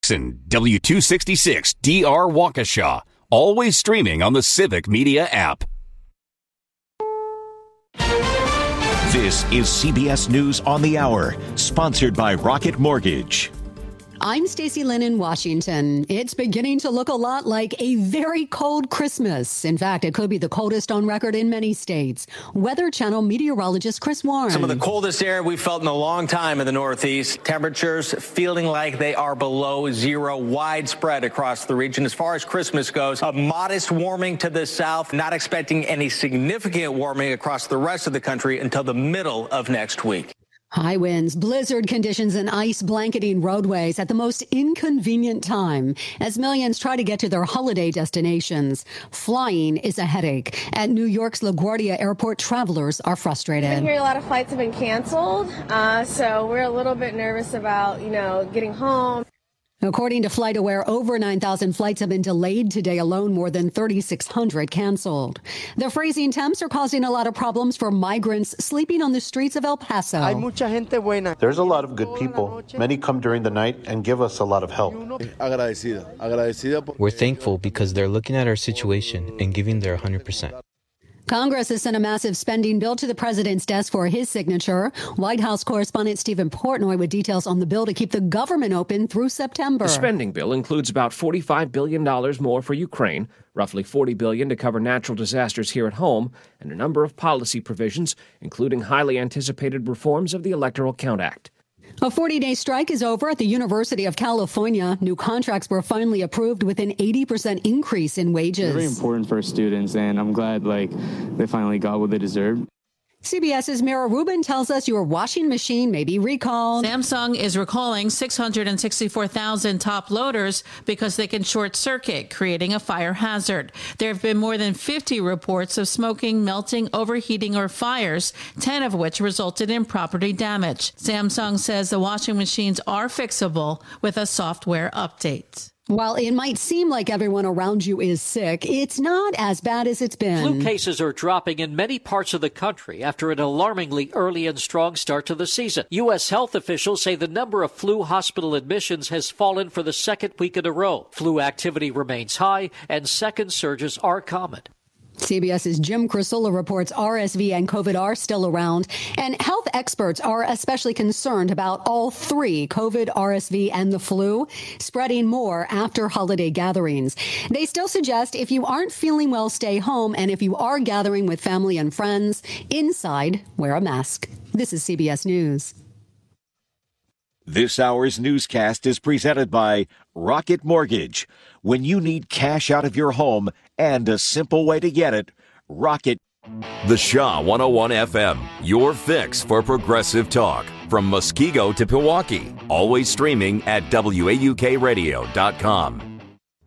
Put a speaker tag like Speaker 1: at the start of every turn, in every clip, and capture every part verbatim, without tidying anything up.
Speaker 1: Jackson, W two sixty-six D R Waukesha. Always streaming on the Civic Media app.
Speaker 2: This is C B S News on the Hour, sponsored by Rocket Mortgage.
Speaker 3: I'm Stacey Lynn in Washington. It's beginning to look a lot like a very cold Christmas. In fact, it could be the coldest on record in many states. Weather Channel meteorologist Chris Warren.
Speaker 4: Some of the coldest air we've felt in a long time in the Northeast. Temperatures feeling like they are below zero, widespread across the region. As far as Christmas goes, a modest warming to the south. Not expecting any significant warming across the rest of the country until the middle of next week.
Speaker 3: High winds, blizzard conditions, and ice blanketing roadways at the most inconvenient time as millions try to get to their holiday destinations. Flying is a headache. At New York's LaGuardia Airport, travelers are frustrated.
Speaker 5: I hear a lot of flights have been canceled, uh, so we're a little bit nervous about, you know, getting home.
Speaker 3: According to FlightAware, over nine thousand flights have been delayed today alone, more than thirty-six hundred canceled. The freezing temps are causing a lot of problems for migrants sleeping on the streets of El Paso.
Speaker 6: There's a lot of good people. Many come during the night and give us a lot of help.
Speaker 7: We're thankful because they're looking at our situation and giving their one hundred percent.
Speaker 3: Congress has sent a massive spending bill to the president's desk for his signature. White House correspondent Stephen Portnoy with details on the bill to keep the government open through September.
Speaker 8: The spending bill includes about forty-five billion dollars more for Ukraine, roughly forty billion dollars to cover natural disasters here at home, and a number of policy provisions, including highly anticipated reforms of the Electoral Count Act.
Speaker 3: A forty-day strike is over at the University of California. New contracts were finally approved with an eighty percent increase in wages.
Speaker 9: It's very important for students, and I'm glad like they finally got what they deserved.
Speaker 3: CBS's Mara Rubin tells us your washing machine may be recalled.
Speaker 10: Samsung is recalling six hundred sixty-four thousand top loaders because they can short circuit, creating a fire hazard. There have been more than fifty reports of smoking, melting, overheating, or fires, ten of which resulted in property damage. Samsung says the washing machines are fixable with a software update.
Speaker 3: While it might seem like everyone around you is sick, it's not as bad as it's been.
Speaker 11: Flu cases are dropping in many parts of the country after an alarmingly early and strong start to the season. U S health officials say the number of flu hospital admissions has fallen for the second week in a row. Flu activity remains high, and second surges are common.
Speaker 3: CBS's Jim Crisula reports R S V and COVID are still around, and health experts are especially concerned about all three, COVID, R S V, and the flu, spreading more after holiday gatherings. They still suggest if you aren't feeling well, stay home, and if you are gathering with family and friends, inside, wear a mask. This is C B S News.
Speaker 2: This hour's newscast is presented by Rocket Mortgage. When you need cash out of your home and a simple way to get it, Rocket.
Speaker 1: The Shaw one oh one F M, your fix for progressive talk. From Muskego to Pewaukee. Always streaming at W A U K radio dot com.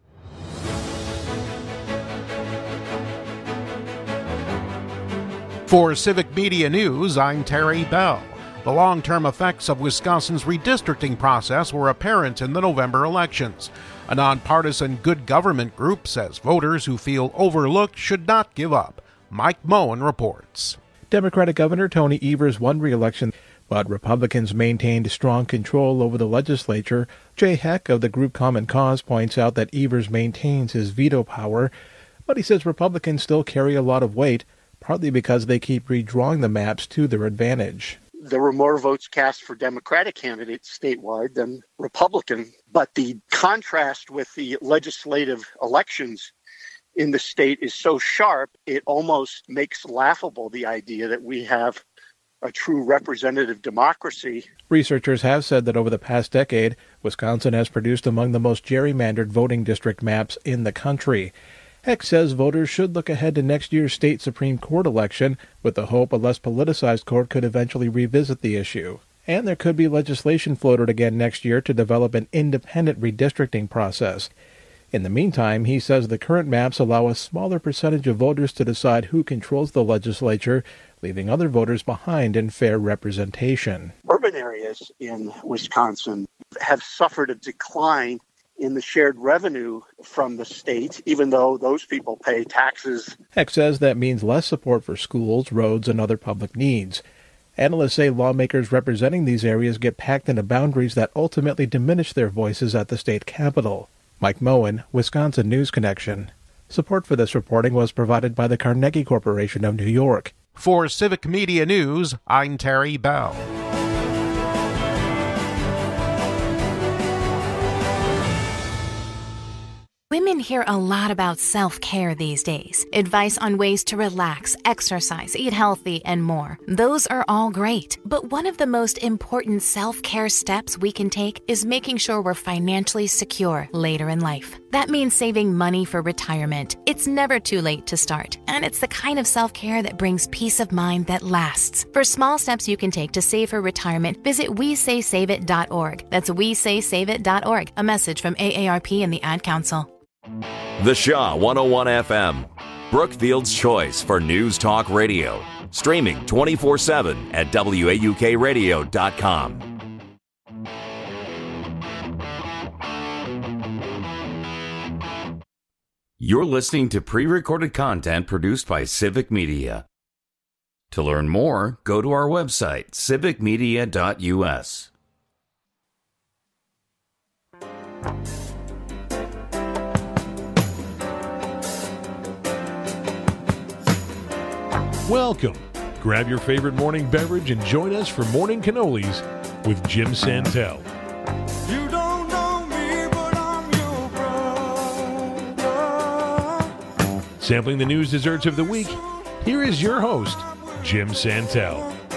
Speaker 12: For Civic Media News, I'm Terry Bell. The long-term effects of Wisconsin's redistricting process were apparent in the November elections. A nonpartisan good government group says voters who feel overlooked should not give up. Mike Moen reports.
Speaker 13: Democratic Governor Tony Evers won re-election, but Republicans maintained strong control over the legislature. Jay Heck of the group Common Cause points out that Evers maintains his veto power, but he says Republicans still carry a lot of weight, partly because they keep redrawing the maps to their advantage.
Speaker 14: There were more votes cast for Democratic candidates statewide than Republican, but the contrast with the legislative elections in the state is so sharp, it almost makes laughable the idea that we have a true representative democracy.
Speaker 13: Researchers have said that over the past decade, Wisconsin has produced among the most gerrymandered voting district maps in the country. Heck says voters should look ahead to next year's state Supreme Court election with the hope a less politicized court could eventually revisit the issue. And there could be legislation floated again next year to develop an independent redistricting process. In the meantime, he says the current maps allow a smaller percentage of voters to decide who controls the legislature, leaving other voters behind in fair representation.
Speaker 14: Urban areas in Wisconsin have suffered a decline in the shared revenue from the state, even though those people pay taxes.
Speaker 13: Heck says that means less support for schools, roads, and other public needs. Analysts say lawmakers representing these areas get packed into boundaries that ultimately diminish their voices at the state capitol. Mike Moen, Wisconsin News Connection. Support for this reporting was provided by the Carnegie Corporation of New York.
Speaker 12: For Civic Media News, I'm Terry Bell.
Speaker 15: Women hear a lot about self-care these days. Advice on ways to relax, exercise, eat healthy, and more. Those are all great. But one of the most important self-care steps we can take is making sure we're financially secure later in life. That means saving money for retirement. It's never too late to start. And it's the kind of self-care that brings peace of mind that lasts. For small steps you can take to save for retirement, visit we say save it dot org. That's we say save it dot org. A message from A A R P and the Ad Council.
Speaker 1: The Shaw one oh one F M, Brookfield's choice for news talk radio. Streaming twenty-four seven at W A U K radio dot com. You're listening to pre-recorded content produced by Civic Media. To learn more, go to our website, civic media dot U S.
Speaker 16: Welcome. Grab your favorite morning beverage and join us for Morning Cannolis with Jim Santel.
Speaker 17: You don't know me, but I'm your brother.
Speaker 16: Sampling the news desserts of the week, here is your host, Jim Santel.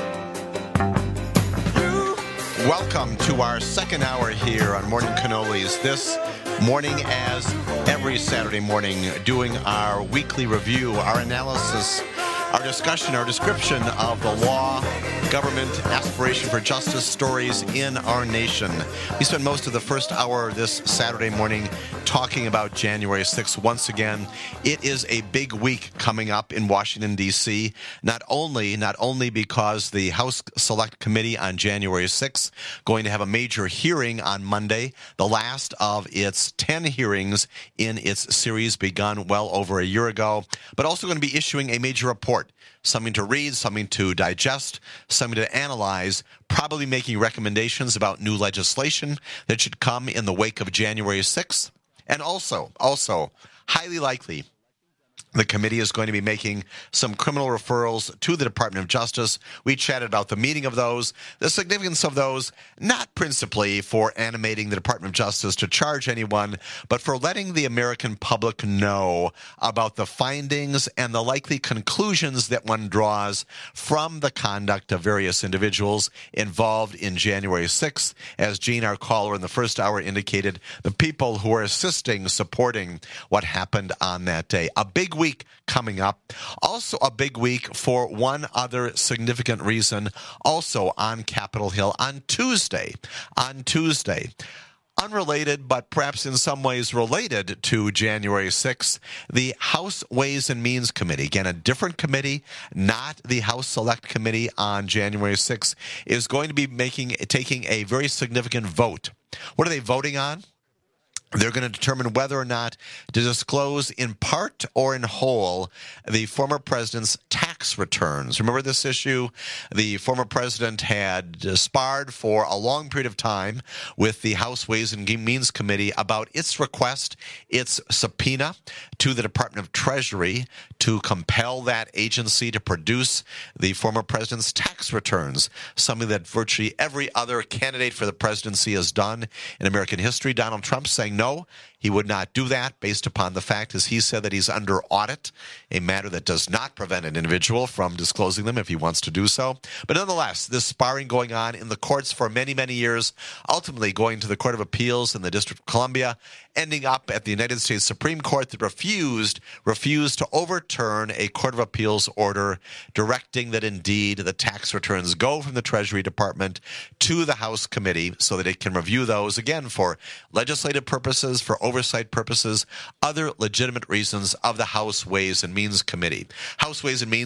Speaker 18: Welcome to our second hour here on Morning Cannolis. This morning, as every Saturday morning, doing our weekly review, our analysis, our discussion, our description of the law, government, aspiration for justice stories in our nation. We spent most of the first hour this Saturday morning talking about January sixth. Once again, it is a big week coming up in Washington, D C, not only, not only because the House Select Committee on January sixth going to have a major hearing on Monday, the last of its ten hearings in its series begun well over a year ago, but also going to be issuing a major report. Something to read, something to digest, something to analyze, probably making recommendations about new legislation that should come in the wake of January sixth. And also, also, highly likely, the committee is going to be making some criminal referrals to the Department of Justice. We chatted about the meaning of those, the significance of those, not principally for animating the Department of Justice to charge anyone, but for letting the American public know about the findings and the likely conclusions that one draws from the conduct of various individuals involved in January sixth. As Gene, our caller in the first hour, indicated, the people who are assisting, supporting what happened on that day. A big week coming up. Also a big week for one other significant reason, also on Capitol Hill on Tuesday. On Tuesday. Unrelated, but perhaps in some ways related to January sixth, the House Ways and Means Committee, again, a different committee, not the House Select Committee on January sixth, is going to be making taking a very significant vote. What are they voting on? They're going to determine whether or not to disclose in part or in whole the former president's tax returns. Remember this issue? The former president had sparred for a long period of time with the House Ways and Means Committee about its request, its subpoena to the Department of Treasury to compel that agency to produce the former president's tax returns, something that virtually every other candidate for the presidency has done in American history. Donald Trump saying no, he would not do that based upon the fact, as he said, that he's under audit, a matter that does not prevent an individual from disclosing them if he wants to do so. But nonetheless, this sparring going on in the courts for many, many years, ultimately going to the Court of Appeals in the District of Columbia, ending up at the United States Supreme Court that refused, refused to overturn a Court of Appeals order directing that indeed the tax returns go from the Treasury Department to the House Committee so that it can review those, again, for legislative purposes, for oversight purposes, other legitimate reasons of the House Ways and Means Committee. House Ways and Means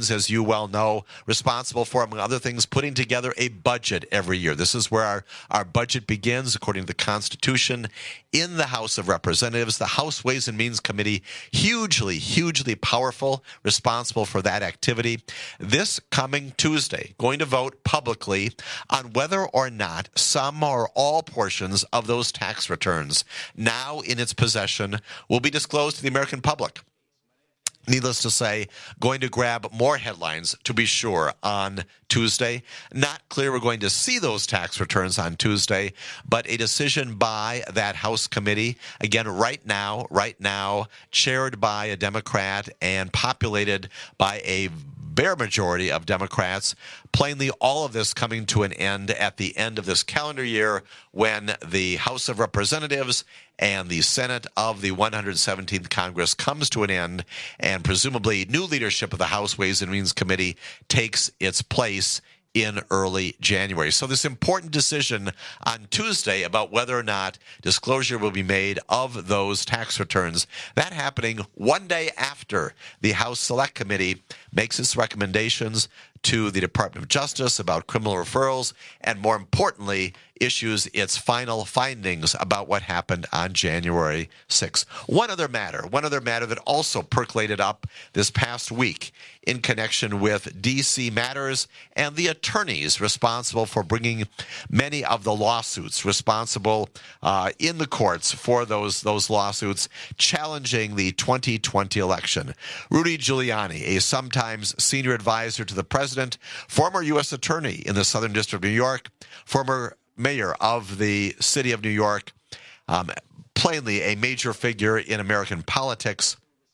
Speaker 18: is, as you well know, responsible for, among other things, putting together a budget every year. This is where our, our budget begins, according to the Constitution, in the House of Representatives. The House Ways and Means Committee, hugely, hugely powerful, responsible for that activity. This coming Tuesday, going to vote publicly on whether or not some or all portions of those tax returns now in its possession will be disclosed to the American public. Needless to say, going to grab more headlines, to be sure, on Tuesday. Not clear we're going to see those tax returns on Tuesday, but a decision by that House committee, again, right now, right now, chaired by a Democrat and populated by a bare majority of Democrats. Plainly, all of this coming to an end at the end of this calendar year when the House of Representatives and the Senate of the one hundred seventeenth Congress comes to an end, and presumably new leadership of the House Ways and Means Committee takes its place in early January. So this important decision on Tuesday about whether or not disclosure will be made of those tax returns, that happening one day after the House Select Committee makes its recommendations to the Department of Justice about criminal referrals, and more importantly, issues its final findings about what happened on January sixth. One other matter, one other matter that also percolated up this past week in connection with D C matters and the attorneys responsible for bringing many of the lawsuits, responsible uh, in the courts for those, those lawsuits challenging the twenty twenty election. Rudy Giuliani, a sometimes senior advisor to the president, former U S attorney in the Southern District of New York, former mayor of the city of New York, um, plainly a major figure in American politics,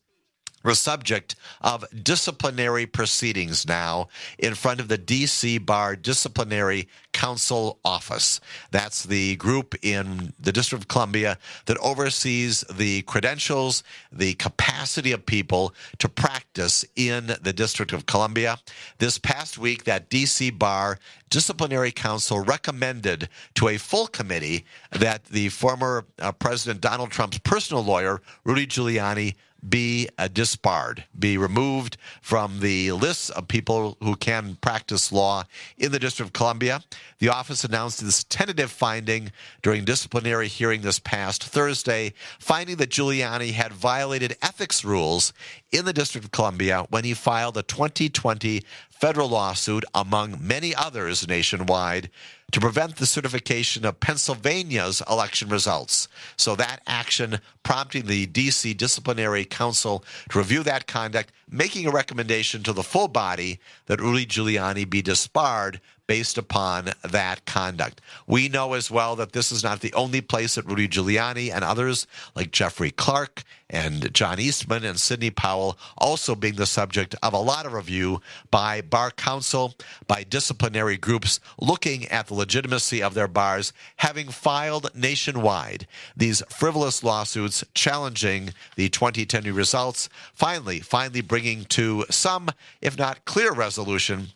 Speaker 18: was subject of disciplinary proceedings now in front of the D C Bar Disciplinary Counsel Office. That's the group in the District of Columbia that oversees the credentials, the capacity of people to practice in the District of Columbia. This past week, that D C Bar Disciplinary Council recommended to a full committee that the former uh, President Donald Trump's personal lawyer, Rudy Giuliani, be uh, disbarred, be removed from the list of people who can practice law in the District of Columbia. The office announced this tentative finding during disciplinary hearing this past Thursday, finding that Giuliani had violated ethics rules in the District of Columbia when he filed a twenty twenty federal lawsuit, among many others nationwide, to prevent the certification of Pennsylvania's election results. So that action prompting the D C Disciplinary Council to review that conduct, making a recommendation to the full body that Rudy Giuliani be disbarred based upon that conduct. We know as well that this is not the only place that Rudy Giuliani and others like Jeffrey Clark and John Eastman and Sidney Powell also being the subject of a lot of review by bar counsel, by disciplinary groups looking at the legitimacy of their bars, having filed nationwide these frivolous lawsuits challenging the twenty ten results, finally, finally bringing to some, if not clear resolution,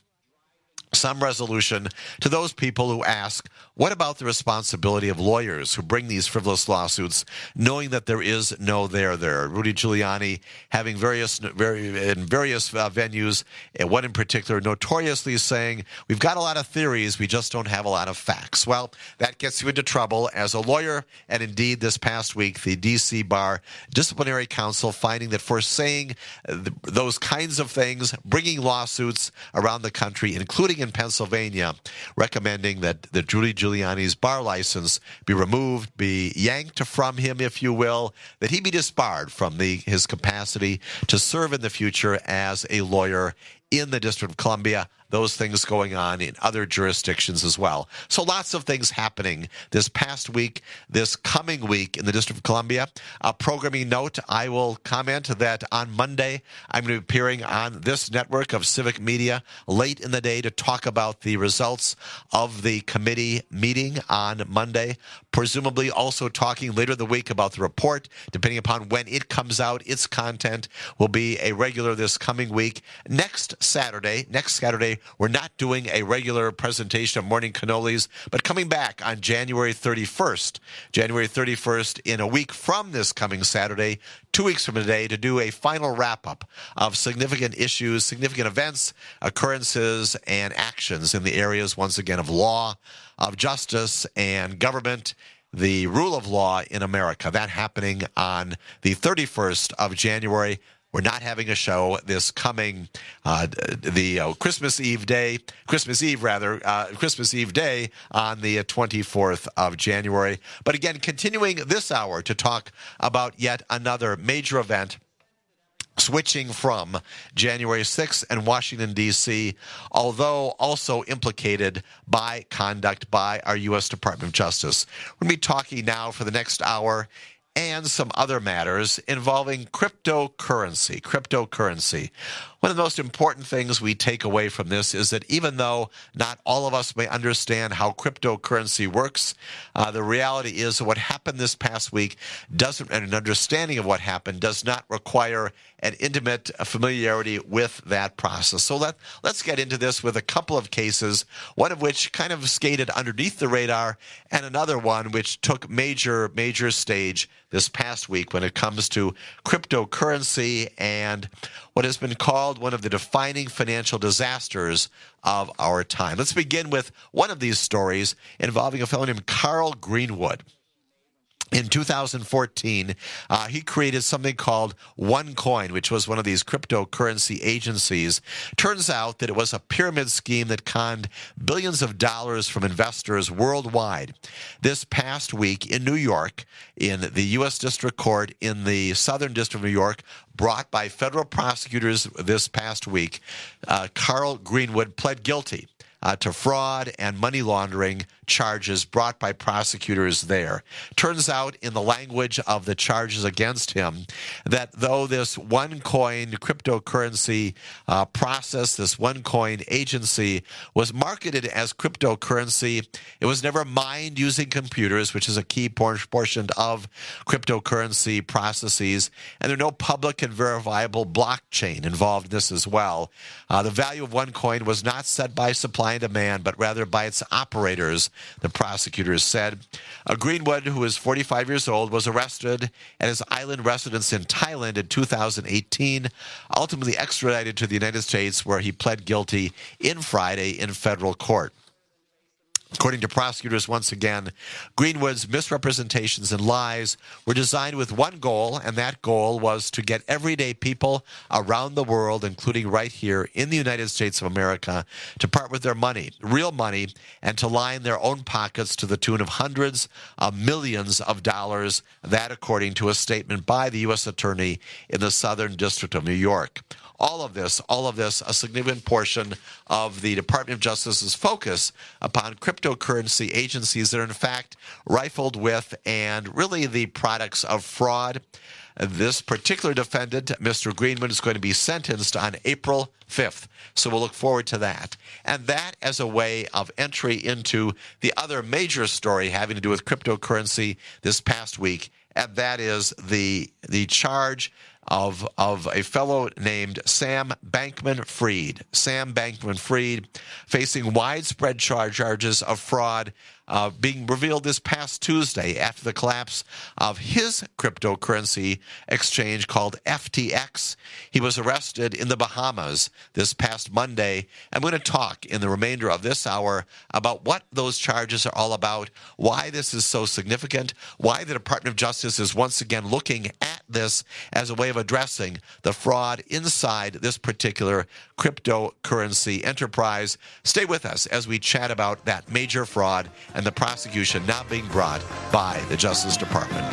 Speaker 18: some resolution to those people who ask, what about the responsibility of lawyers who bring these frivolous lawsuits, knowing that there is no there there? Rudy Giuliani having various very, in various uh, venues, and one in particular notoriously saying, we've got a lot of theories, we just don't have a lot of facts. Well, that gets you into trouble as a lawyer, and indeed this past week, the D C Bar Disciplinary Council finding that for saying th- those kinds of things, bringing lawsuits around the country, including in Pennsylvania, recommending that, that Rudy Giuliani's bar license be removed, be yanked from him, if you will, that he be disbarred from the his capacity to serve in the future as a lawyer in the District of Columbia. Those things going on in other jurisdictions as well. So lots of things happening this past week, this coming week in the District of Columbia. A programming note, I will comment that on Monday, I'm going to be appearing on this network of civic media late in the day to talk about the results of the committee meeting on Monday, presumably also talking later in the week about the report, depending upon when it comes out. Its content will be a regular this coming week. Next Saturday, next Saturday, we're not doing a regular presentation of Morning Cannolis, but coming back on January thirty-first. January thirty-first, in a week from this coming Saturday, two weeks from today, to do a final wrap-up of significant issues, significant events, occurrences, and actions in the areas, once again, of law, of justice, and government, the rule of law in America. That happening on the thirty-first of January. We're not having a show this coming uh, the uh, Christmas Eve day, Christmas Eve rather, uh, Christmas Eve day on the twenty-fourth of January. But again, continuing this hour to talk about yet another major event, switching from January sixth and Washington, D C, although also implicated by conduct by our U S Department of Justice. We're going to be talking now for the next hour and some other matters involving cryptocurrency. Cryptocurrency. One of the most important things we take away from this is that even though not all of us may understand how cryptocurrency works, uh, the reality is that what happened this past week doesn't, and an understanding of what happened does not require an intimate familiarity with that process. So let, let's get into this with a couple of cases, one of which kind of skated underneath the radar, and another one which took major, major stage this past week when it comes to cryptocurrency and what has been called one of the defining financial disasters of our time. Let's begin with one of these stories involving a fellow named Carl Greenwood. In two thousand fourteen, uh, he created something called OneCoin, which was one of these cryptocurrency agencies. Turns out that it was a pyramid scheme that conned billions of dollars from investors worldwide. This past week in New York, in the U S District Court in the Southern District of New York, brought by federal prosecutors this past week, uh, Carl Greenwood pled guilty Uh, to fraud and money laundering charges brought by prosecutors there. Turns out, in the language of the charges against him, that though this OneCoin cryptocurrency uh, process, this OneCoin agency, was marketed as cryptocurrency, it was never mined using computers, which is a key portion of cryptocurrency processes, and there's no public and verifiable blockchain involved in this as well. Uh, the value of OneCoin was not set by supply and demand, but rather by its operators, the prosecutors said. Uh, Greenwood, who is forty-five years old, was arrested at his island residence in Thailand in two thousand eighteen, ultimately extradited to the United States, where he pled guilty in Friday in federal court. According to prosecutors, once again, Greenwood's misrepresentations and lies were designed with one goal, and that goal was to get everyday people around the world, including right here in the United States of America, to part with their money, real money, and to line their own pockets to the tune of hundreds of millions of dollars, that according to a statement by the U S Attorney in the Southern District of New York. All of this, all of this, a significant portion of the Department of Justice's focus upon cryptocurrency agencies that are in fact rifled with and really the products of fraud. This particular defendant, Mister Greenwood, is going to be sentenced on April fifth. So we'll look forward to that. And that as a way of entry into the other major story having to do with cryptocurrency this past week, and that is the the charge of of a fellow named Sam Bankman-Fried. Sam Bankman-Fried facing widespread charge charges of fraud uh, being revealed this past Tuesday after the collapse of his cryptocurrency exchange called F T X. He was arrested in the Bahamas this past Monday. I'm going to talk in the remainder of this hour about what those charges are all about, why this is so significant, why the Department of Justice is once again looking at this as a way of addressing the fraud inside this particular cryptocurrency enterprise. Stay with us as we chat about that major fraud and the prosecution now being brought by the Justice Department.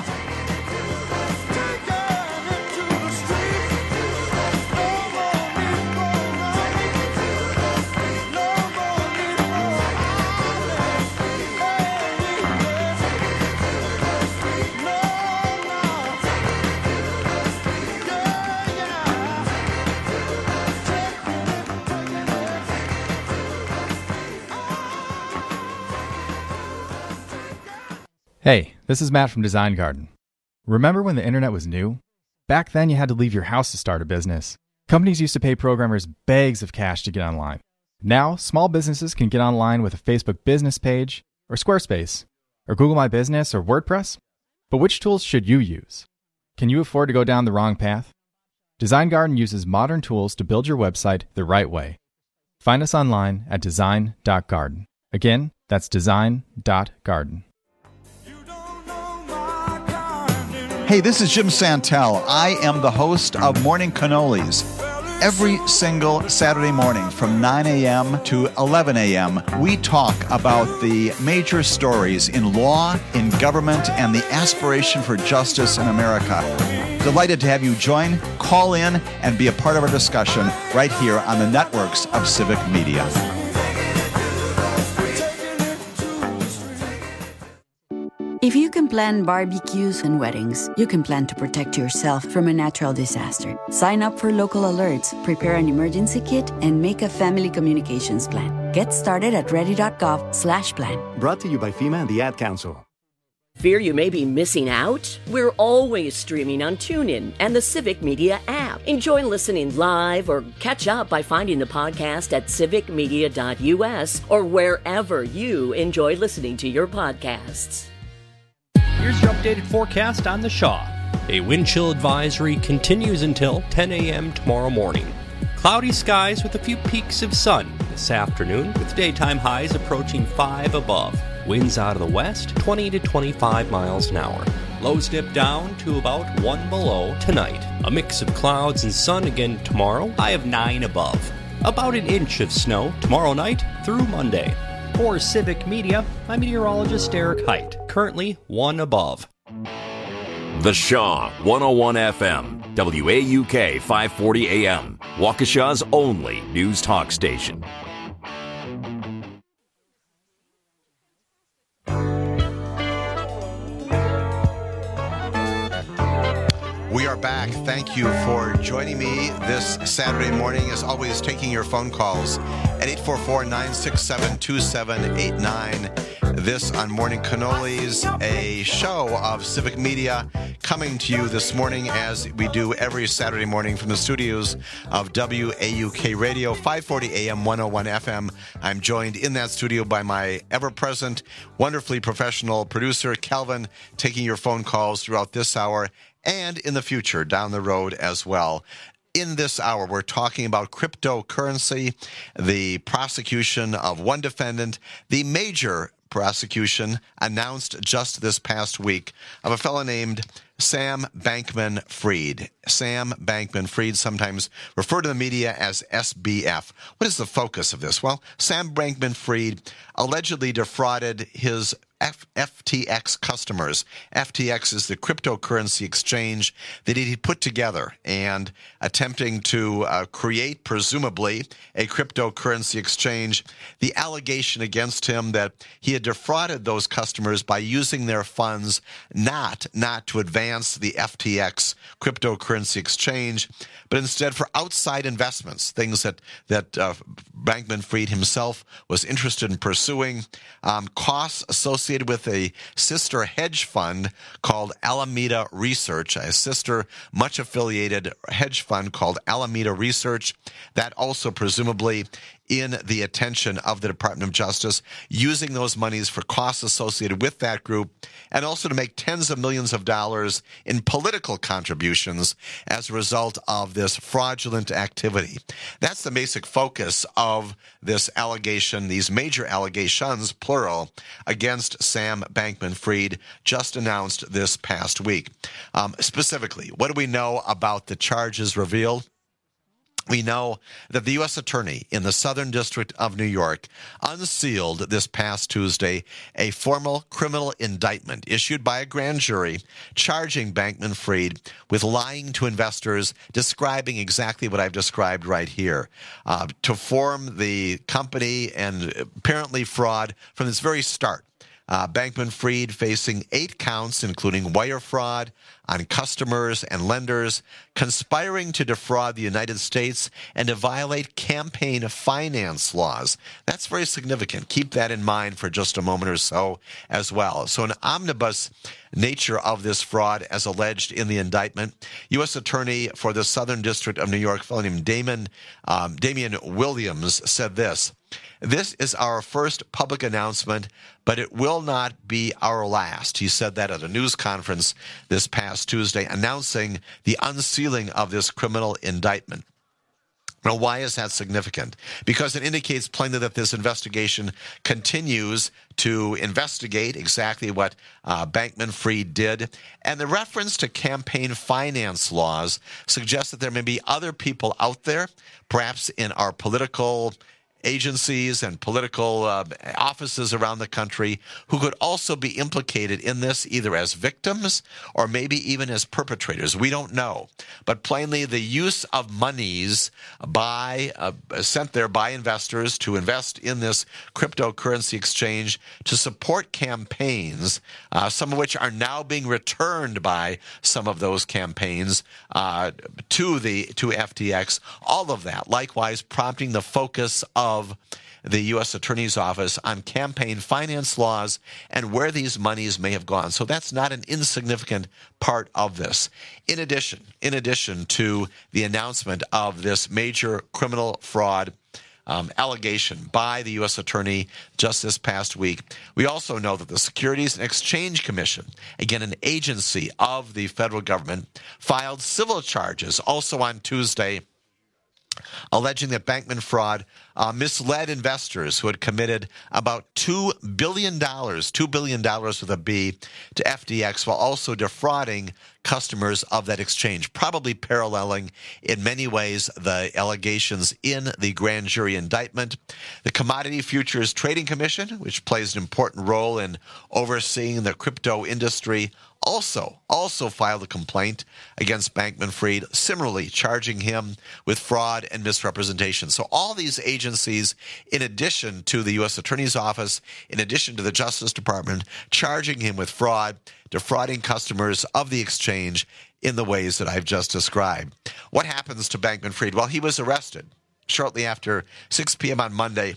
Speaker 19: Hey, this is Matt from Design Garden. Remember when the internet was new? Back then you had to leave your house to start a business. Companies used to pay programmers bags of cash to get online. Now, small businesses can get online with a Facebook business page, or Squarespace, or Google My Business, or WordPress. But which tools should you use? Can you afford to go down the wrong path? Design Garden uses modern tools to build your website the right way. Find us online at design dot garden. Again, that's design dot garden.
Speaker 20: Hey, this is Jim Santel. I am the host of Morning Cannolis. Every single Saturday morning from nine a.m. to eleven a.m., we talk about the major stories in law, in government, and the aspiration for justice in America. Delighted to have you join, call in, and be a part of our discussion right here on the networks of Civic Media.
Speaker 21: If you can plan barbecues and weddings, you can plan to protect yourself from a natural disaster. Sign up for local alerts, prepare an emergency kit, and make a family communications plan. Get started at ready.gov slash plan.
Speaker 22: Brought to you by FEMA and the Ad Council.
Speaker 23: Fear you may be missing out? We're always streaming on TuneIn and the Civic Media app. Enjoy listening live or catch up by finding the podcast at civic media dot u s or wherever you enjoy listening to your podcasts.
Speaker 24: Here's your updated forecast on the Shaw. A wind chill advisory continues until ten a.m. tomorrow morning. Cloudy skies with a few peaks of sun this afternoon, with daytime highs approaching five above. Winds out of the west, twenty to twenty-five miles an hour. Lows dip down to about one below tonight. A mix of clouds and sun again tomorrow, high of nine above. About an inch of snow tomorrow night through Monday. For Civic Media, I'm meteorologist Eric Height, currently one above.
Speaker 1: The Shaw, one oh one F M, W A U K five forty A M, Waukesha's only news talk station.
Speaker 18: We are back. Thank you for joining me this Saturday morning. As always, taking your phone calls at eight four four, nine six seven, two seven eight nine. This on Morning Cannolis, a show of Civic Media coming to you this morning as we do every Saturday morning from the studios of W A U K Radio, five forty A M, one oh one F M. I'm joined in that studio by my ever-present, wonderfully professional producer, Calvin, taking your phone calls throughout this hour and in the future down the road as well. In this hour, we're talking about cryptocurrency, the prosecution of one defendant, the major prosecution announced just this past week of a fellow named Sam Bankman-Fried. Sam Bankman-Fried, sometimes referred to the media as S B F. What is the focus of this? Well, Sam Bankman-Fried allegedly defrauded his F- FTX customers. F T X is the cryptocurrency exchange that he put together and attempting to uh, create, presumably, a cryptocurrency exchange. The allegation against him that he had defrauded those customers by using their funds not, not to advance the F T X cryptocurrency exchange, but instead for outside investments, things that, that uh, Bankman-Fried himself was interested in pursuing, um, costs associated with a sister hedge fund called Alameda Research, a sister much affiliated hedge fund called Alameda Research, that also presumably in the attention of the Department of Justice, using those monies for costs associated with that group, and also to make tens of millions of dollars in political contributions as a result of this fraudulent activity. That's the basic focus of this allegation, these major allegations, plural, against Sam Bankman-Fried, just announced this past week. Um, specifically, what do we know about the charges revealed? We know that the U S Attorney in the Southern District of New York unsealed this past Tuesday a formal criminal indictment issued by a grand jury charging Bankman-Fried with lying to investors, describing exactly what I've described right here, uh, to form the company and apparently fraud from its very start. Uh, Bankman-Fried facing eight counts, including wire fraud on customers and lenders, conspiring to defraud the United States and to violate campaign finance laws. That's very significant. Keep that in mind for just a moment or so as well. So an omnibus nature of this fraud as alleged in the indictment. U S Attorney for the Southern District of New York, a fellow named Damon, um, Damian Williams, said this: "This is our first public announcement, but it will not be our last." He said that at a news conference this past Tuesday, announcing the unsealing of this criminal indictment. Now, why is that significant? Because it indicates plainly that this investigation continues to investigate exactly what uh, Bankman-Fried did. And the reference to campaign finance laws suggests that there may be other people out there, perhaps in our political agencies and political uh, offices around the country, who could also be implicated in this, either as victims or maybe even as perpetrators. We don't know. But plainly, the use of monies by uh, sent there by investors to invest in this cryptocurrency exchange to support campaigns, uh, some of which are now being returned by some of those campaigns uh, to the to F T X. All of that, likewise, prompting the focus of of the U S Attorney's Office on campaign finance laws and where these monies may have gone. So that's not an insignificant part of this. In addition, in addition to the announcement of this major criminal fraud Um, allegation by the U S Attorney just this past week, we also know that the Securities and Exchange Commission, again an agency of the federal government, filed civil charges also on Tuesday, alleging that Bankman-Fried uh, misled investors who had committed about two billion dollars, two billion dollars with a B, to F T X, while also defrauding customers of that exchange, probably paralleling in many ways the allegations in the grand jury indictment. The Commodity Futures Trading Commission, which plays an important role in overseeing the crypto industry, also also filed a complaint against Bankman-Fried, similarly charging him with fraud and misrepresentation. So all these agencies, in addition to the U S Attorney's Office, in addition to the Justice Department, charging him with fraud, defrauding customers of the exchange in the ways that I've just described. What happens to Bankman-Fried? Well, he was arrested shortly after six p.m. on Monday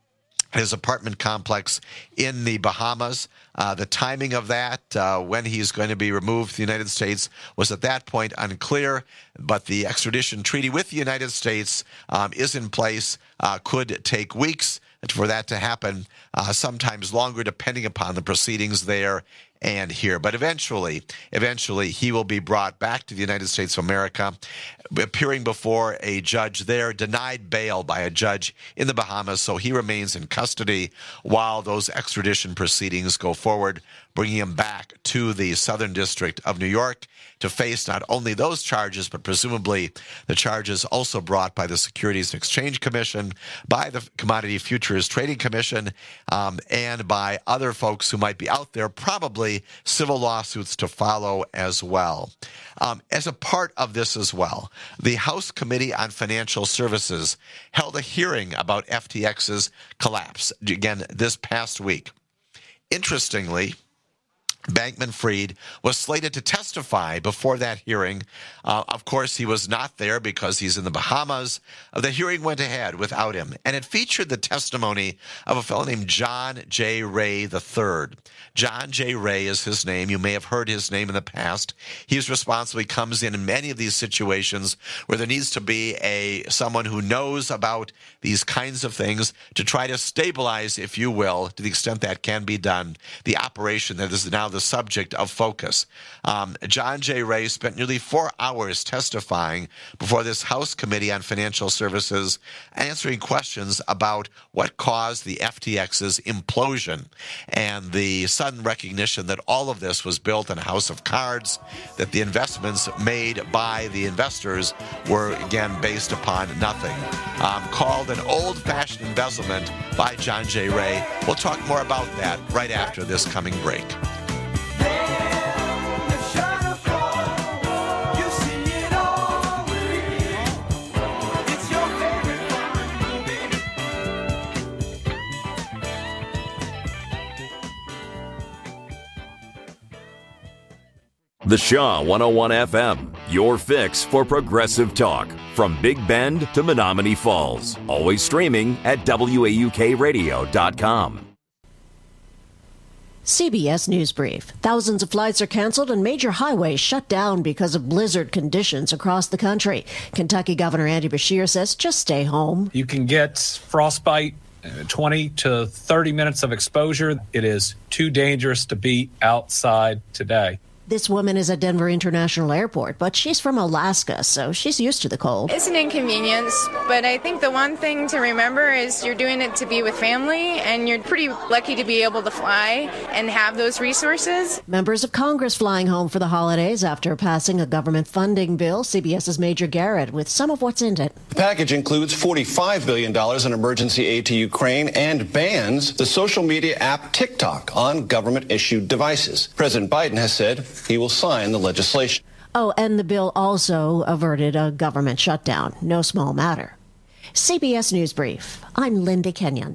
Speaker 18: at his apartment complex in the Bahamas. Uh, the timing of that, uh, when he's going to be removed to the United States, was at that point unclear, but the extradition treaty with the United States um, is in place, uh, could take weeks for that to happen, uh, sometimes longer depending upon the proceedings there and here. But eventually, eventually he will be brought back to the United States of America, appearing before a judge there, denied bail by a judge in the Bahamas, so he remains in custody while those extradition proceedings go forward, bringing him back to the Southern District of New York to face not only those charges, but presumably the charges also brought by the Securities and Exchange Commission, by the Commodity Futures Trading Commission, um, and by other folks who might be out there, probably civil lawsuits to follow as well. Um, as a part of this as well, the House Committee on Financial Services held a hearing about F T X's collapse, again, this past week. Interestingly, Bankman-Fried was slated to testify before that hearing. Uh, of course, he was not there because he's in the Bahamas. Uh, the hearing went ahead without him, and it featured the testimony of a fellow named John J. Ray the third. John J. Ray is his name. You may have heard his name in the past. He's responsible. He comes in in many of these situations where there needs to be a someone who knows about these kinds of things to try to stabilize, if you will, to the extent that can be done, the operation that is now the subject of focus. Um, John J. Ray spent nearly four hours testifying before this House Committee on Financial Services, answering questions about what caused the F T X's implosion and the sudden recognition that all of this was built in a house of cards, that the investments made by the investors were, again, based upon nothing. Um, called an old-fashioned embezzlement by John J. Ray. We'll talk more about that right after this coming break.
Speaker 1: The Shaw one oh one F M, your fix for progressive talk. From Big Bend to Menominee Falls. Always streaming at W A U K radio dot com.
Speaker 4: C B S News Brief. Thousands of flights are canceled and major highways shut down because of blizzard conditions across the country. Kentucky Governor Andy Beshear says just stay home.
Speaker 5: You can get frostbite, twenty to thirty minutes of exposure. It is too dangerous to be outside today.
Speaker 4: This woman is at Denver International Airport, but she's from Alaska, so she's used to the cold.
Speaker 6: It's an inconvenience, but I think the one thing to remember is you're doing it to be with family, and you're pretty lucky to be able to fly and have those resources.
Speaker 4: Members of Congress flying home for the holidays after passing a government funding bill. CBS's Major Garrett with some of what's in it.
Speaker 7: The package includes forty-five billion dollars in emergency aid to Ukraine and bans the social media app TikTok on government-issued devices. President Biden has said he will sign the legislation.
Speaker 4: Oh, and the bill also averted a government shutdown. No small matter. C B S News Brief. I'm Linda Kenyon.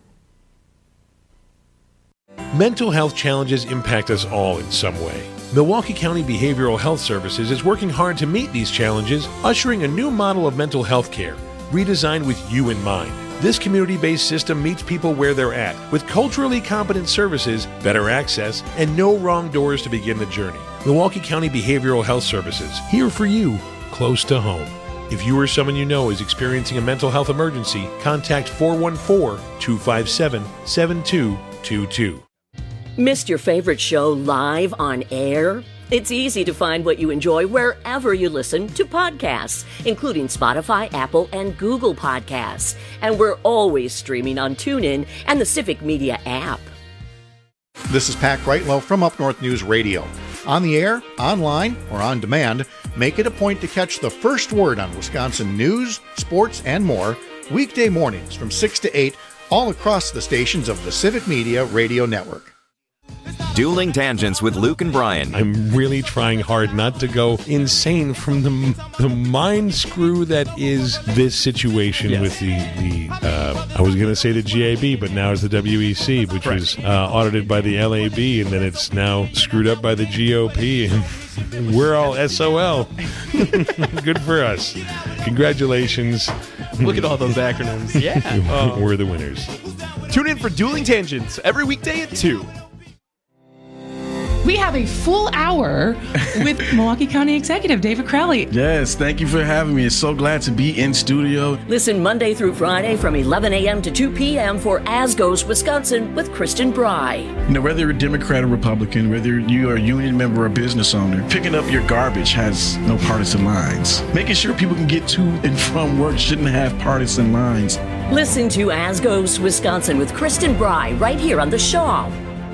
Speaker 16: Mental health challenges impact us all in some way. Milwaukee County Behavioral Health Services is working hard to meet these challenges, ushering a new model of mental health care, redesigned with you in mind. This community-based system meets people where they're at, with culturally competent services, better access, and no wrong doors to begin the journey. Milwaukee County Behavioral Health Services, here for you, close to home. If you or someone you know is experiencing a mental health emergency, contact four one four, two five seven, seven two two two.
Speaker 23: Missed your favorite show live on air? It's easy to find what you enjoy wherever you listen to podcasts, including Spotify, Apple, and Google Podcasts. And we're always streaming on TuneIn and the Civic Media app.
Speaker 25: This is Pat Greitlow from Up North News Radio. On the air, online, or on demand, make it a point to catch the first word on Wisconsin news, sports, and more weekday mornings from six to eight all across the stations of the Civic Media Radio Network.
Speaker 1: Dueling Tangents with Luke and Brian.
Speaker 16: I'm really trying hard not to go insane from the the mind screw that is this situation yes. with the, the uh, I was going to say the G A B, but now it's the W E C, which right. was uh, audited by the L A B, and then it's now screwed up by the G O P, and we're all S O L. Good for us. Congratulations.
Speaker 26: Look at all those acronyms. Yeah.
Speaker 16: uh, we're the winners.
Speaker 26: Tune in for Dueling Tangents every weekday at two.
Speaker 27: We have a full hour with Milwaukee County Executive David Crowley.
Speaker 28: Yes, thank you for having me. It's so glad to be in studio.
Speaker 23: Listen Monday through Friday from eleven a.m. to two p.m. for As Goes Wisconsin with Kristen Bry.
Speaker 28: You know, whether you're a Democrat or Republican, whether you are a union member or a business owner, picking up your garbage has no partisan lines. Making sure people can get to and from work shouldn't have partisan lines.
Speaker 23: Listen to As Goes Wisconsin with Kristen Bry right here on The Shaw.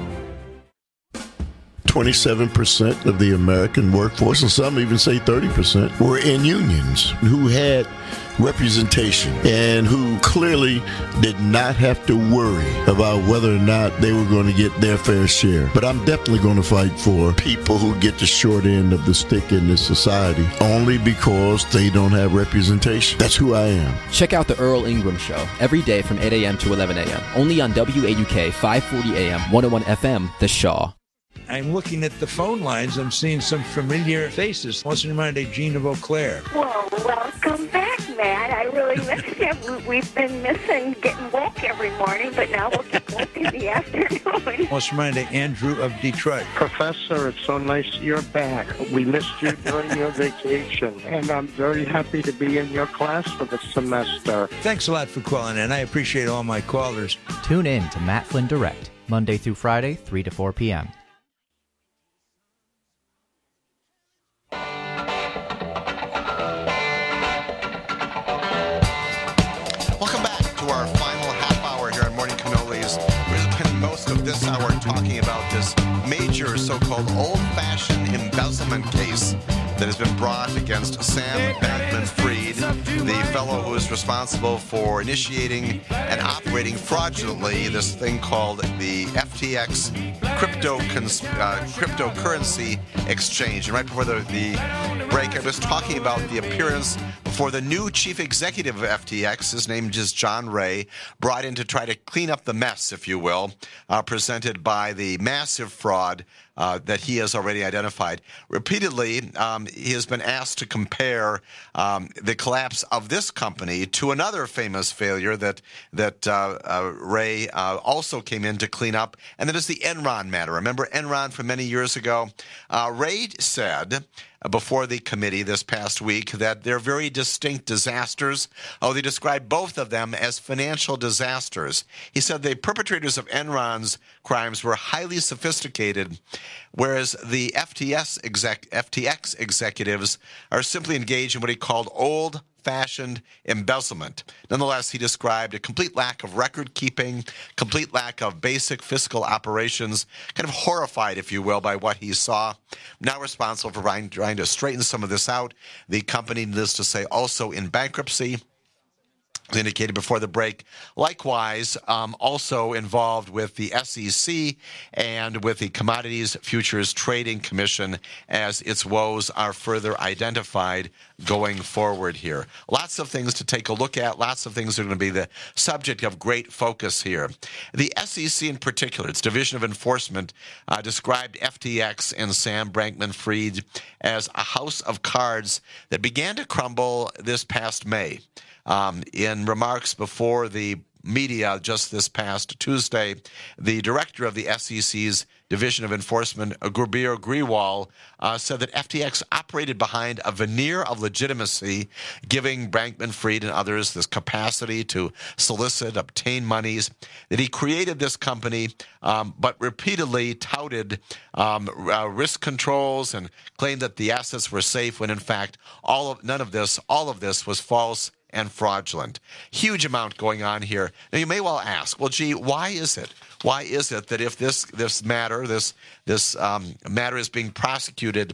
Speaker 29: twenty-seven percent of the American workforce, and some even say thirty percent, were in unions who had representation and who clearly did not have to worry about whether or not they were going to get their fair share. But I'm definitely going to fight for people who get the short end of the stick in this society only because they don't have representation. That's who I am.
Speaker 30: Check out the Earl Ingram Show every day from eight a.m. to eleven a.m. only on W A U K five forty A M, one oh one F M, The Shaw.
Speaker 31: I'm looking at the phone lines. I'm seeing some familiar faces. What's in mind of Jean of Eau Claire?
Speaker 32: Well, welcome back, Matt. I really miss you. We've been missing getting woke every morning, but now we'll get woke in the afternoon.
Speaker 31: What's in mind of Andrew of Detroit?
Speaker 33: Professor, it's so nice you're back. We missed you during your vacation, and I'm very happy to be in your class for the semester.
Speaker 31: Thanks a lot for calling in. I appreciate all my callers.
Speaker 34: Tune in to Matt Flynn Direct, Monday through Friday, three to four p.m.
Speaker 18: This hour talking about this major so-called old-fashioned embezzlement case that has been brought against Sam Bankman-Fried, the fellow who is responsible for initiating and operating fraudulently this thing called the F T X crypto cons- uh, cryptocurrency exchange. And right before the, the break, I was talking about the appearance for the new chief executive of F T X. His name is John Ray, brought in to try to clean up the mess, if you will, uh, presented by the massive fraud Uh, that he has already identified. Repeatedly, um, he has been asked to compare um, the collapse of this company to another famous failure that that uh, uh, Ray uh, also came in to clean up, and that is the Enron matter. Remember Enron from many years ago? Uh, Ray said before the committee this past week that they're very distinct disasters. Oh, they described both of them as financial disasters. He said the perpetrators of Enron's crimes were highly sophisticated, whereas the F T S exec, F T X executives are simply engaged in what he called old-fashioned embezzlement. Nonetheless, he described a complete lack of record-keeping, complete lack of basic fiscal operations, kind of horrified, if you will, by what he saw. Now responsible for trying, trying to straighten some of this out. The company, needless to say, also in bankruptcy, indicated before the break. Likewise, um, also involved with the S E C and with the Commodities Futures Trading Commission as its woes are further identified going forward here. Lots of things to take a look at. Lots of things are going to be the subject of great focus here. The S E C in particular, its Division of Enforcement, uh, described F T X and Sam Bankman-Fried as a house of cards that began to crumble this past May. Um, in remarks before the media just this past Tuesday, the director of the S E C's Division of Enforcement, Gurbir Grewal, uh, said that F T X operated behind a veneer of legitimacy, giving Bankman-Fried and others this capacity to solicit, obtain monies, that he created this company, um, but repeatedly touted um, uh, risk controls and claimed that the assets were safe when, in fact, all of, none of this, all of this was false and fraudulent. Huge amount going on here. Now, you may well ask, well, gee, why is it? Why is it that if this this matter, this this um, matter is being prosecuted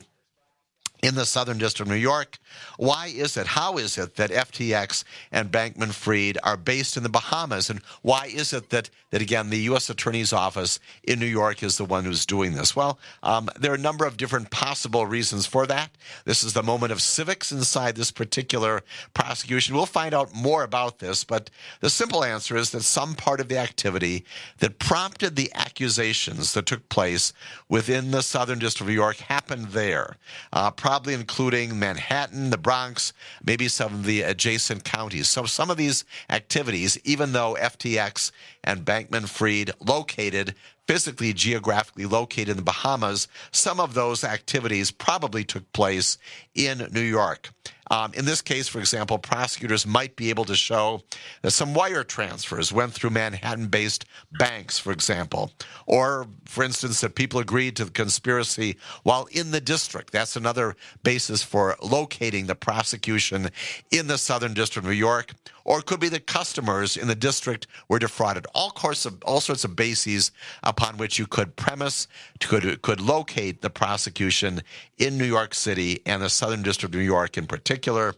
Speaker 18: in the Southern District of New York, why is it, how is it that F T X and Bankman-Fried are based in the Bahamas? And why is it that, that again, the U S Attorney's Office in New York is the one who's doing this? Well, um, there are a number of different possible reasons for that. This is the moment of civics inside this particular prosecution. We'll find out more about this, but the simple answer is that some part of the activity that prompted the accusations that took place within the Southern District of New York happened there, uh, probably including Manhattan, the Bronx, maybe some of the adjacent counties. So some of these activities, even though F T X and Bankman-Fried located, physically, geographically located in the Bahamas, some of those activities probably took place in New York. Um, in this case, for example, prosecutors might be able to show that some wire transfers went through Manhattan-based banks, for example, or, for instance, that people agreed to the conspiracy while in the district. That's another basis for locating the prosecution in the Southern District of New York. Or it could be that customers in the district were defrauded. All, course of, all sorts of bases upon which you could premise, could, could locate the prosecution in New York City and the Southern District of New York in particular.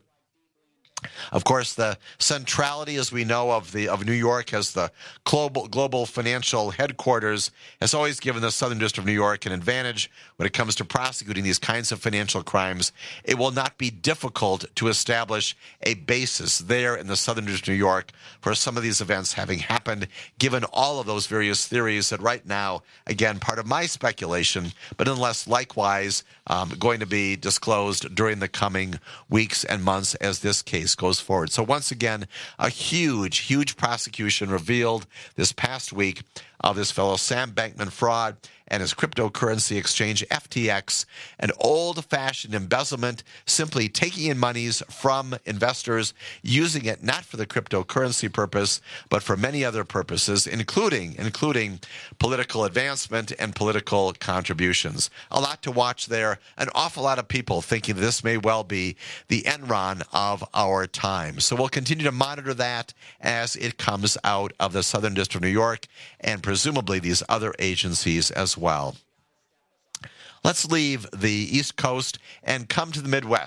Speaker 18: Of course, the centrality, as we know, of the of New York as the global global financial headquarters has always given the Southern District of New York an advantage when it comes to prosecuting these kinds of financial crimes. It will not be difficult to establish a basis there in the Southern District of New York for some of these events having happened, given all of those various theories that right now, again, part of my speculation, but nonetheless, likewise, um, going to be disclosed during the coming weeks and months as this case goes forward. So once again, a huge, huge prosecution revealed this past week of this fellow Sam Bankman-Fried and his cryptocurrency exchange F T X, an old-fashioned embezzlement, simply taking in monies from investors, using it not for the cryptocurrency purpose, but for many other purposes, including including political advancement and political contributions. A lot to watch there. An awful lot of people thinking this may well be the Enron of our time. So we'll continue to monitor that as it comes out of the Southern District of New York and presumably these other agencies as well. Let's leave the East Coast and come to the Midwest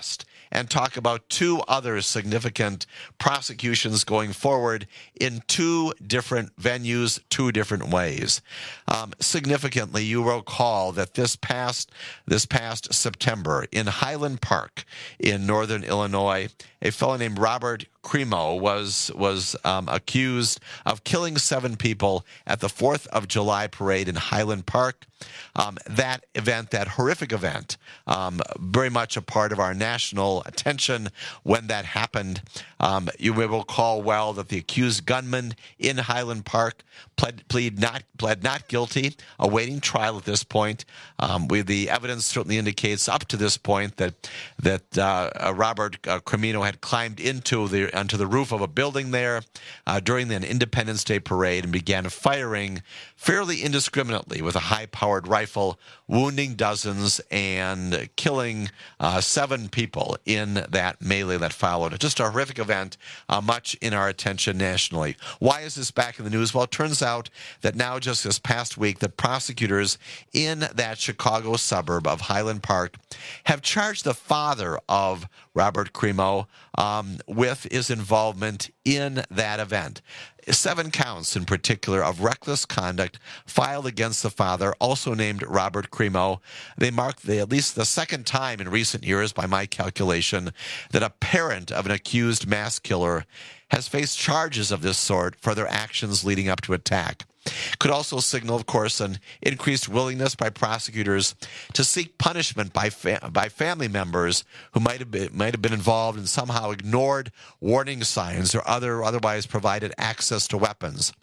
Speaker 18: and talk about two other significant prosecutions going forward in two different venues, two different ways. Um, significantly, you will recall that this past this past September in Highland Park in northern Illinois, a fellow named Robert Crimo was was um, accused of killing seven people at the fourth of July parade in Highland Park. Um, that event, that horrific event, um, very much a part of our national attention when that happened. Um, you will recall well that the accused gunman in Highland Park pled, plead not, pled not guilty, awaiting trial at this point. Um, we, the evidence certainly indicates up to this point that that uh, Robert uh, Crimo had climbed into the onto the roof of a building there uh, during an Independence Day parade and began firing fairly indiscriminately with a high-powered rifle, wounding dozens and killing uh, seven people in that melee that followed. Just a horrific event, uh, much in our attention nationally. Why is this back in the news? Well, it turns out that now just this past week, the prosecutors in that Chicago suburb of Highland Park have charged the father of Robert Crimo um, with his involvement in that event. Seven counts in particular of reckless conduct filed against the father, also named Robert Crimo. They mark the, at least the second time in recent years, by my calculation, that a parent of an accused mass killer has faced charges of this sort for their actions leading up to attack. Could also signal, of course, an increased willingness by prosecutors to seek punishment by fa- by family members who might have been, might have been involved and somehow ignored warning signs or other otherwise provided access to weapons.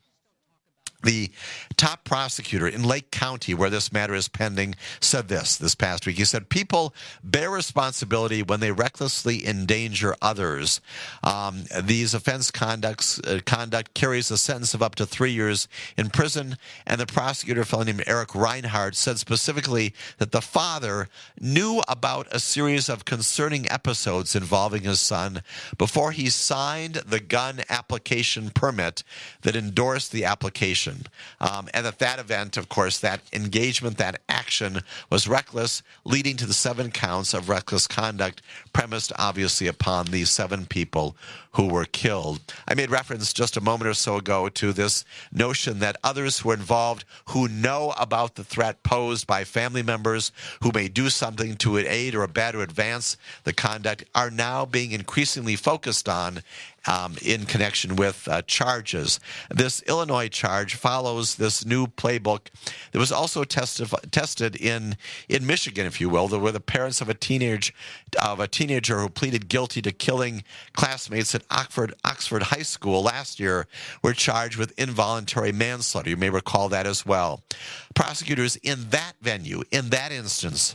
Speaker 18: The top prosecutor in Lake County, where this matter is pending, said this this past week. He said, people bear responsibility when they recklessly endanger others. Um, these offense conducts, uh, conduct carries a sentence of up to three years in prison. And the prosecutor, a fellow named Eric Reinhardt, said specifically that the father knew about a series of concerning episodes involving his son before he signed the gun application permit that endorsed the application. Um, and that that event, of course, that engagement, that action was reckless, leading to the seven counts of reckless conduct, premised obviously upon these seven people who were killed. I made reference just a moment or so ago to this notion that others who are involved, who know about the threat posed by family members who may do something to aid or abet or advance the conduct, are now being increasingly focused on Um, in connection with uh, charges. This Illinois charge follows this new playbook that was also tested tested in in Michigan, if you will, where the parents of a teenage of a teenager who pleaded guilty to killing classmates at Oxford Oxford High School last year were charged with involuntary manslaughter. You may recall that as well. Prosecutors in that venue, in that instance,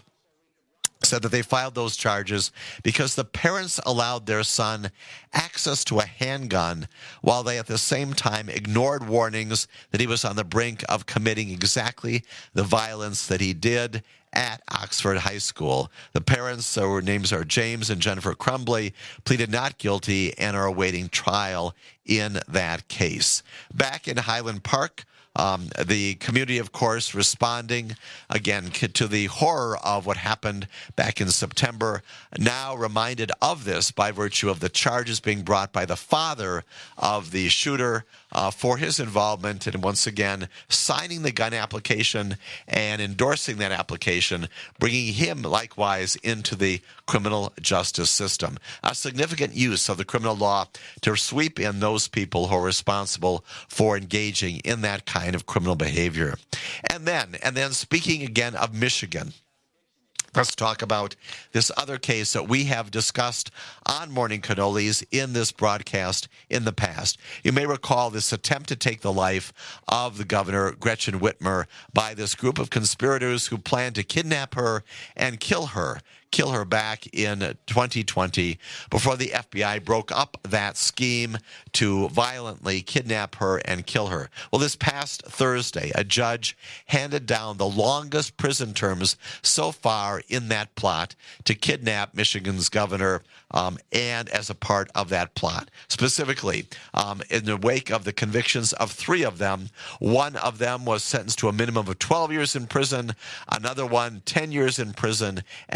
Speaker 18: said that they filed those charges because the parents allowed their son access to a handgun while they at the same time ignored warnings that he was on the brink of committing exactly the violence that he did at Oxford High School. The parents, their names are James and Jennifer Crumbly, pleaded not guilty and are awaiting trial in that case. Back in Highland Park, Um, the community, of course, responding, again, to the horror of what happened back in September, now reminded of this by virtue of the charges being brought by the father of the shooter uh, for his involvement, and once again, signing the gun application and endorsing that application, bringing him likewise into the criminal justice system. A significant use of the criminal law to sweep in those people who are responsible for engaging in that kind of criminal behavior. And then, and then speaking again of Michigan, let's talk about this other case that we have discussed on Morning Cannolis in this broadcast in the past. You may recall this attempt to take the life of the governor, Gretchen Whitmer, by this group of conspirators who planned to kidnap her and kill her. kill her back in twenty twenty before the F B I broke up that scheme to violently kidnap her and kill her. Well, this past Thursday, a judge handed down the longest prison terms so far in that plot to kidnap Michigan's governor um, and as a part of that plot. Specifically, um, in the wake of the convictions of three of them, one of them was sentenced to a minimum of twelve years in prison, another one ten years in prison, and yet a third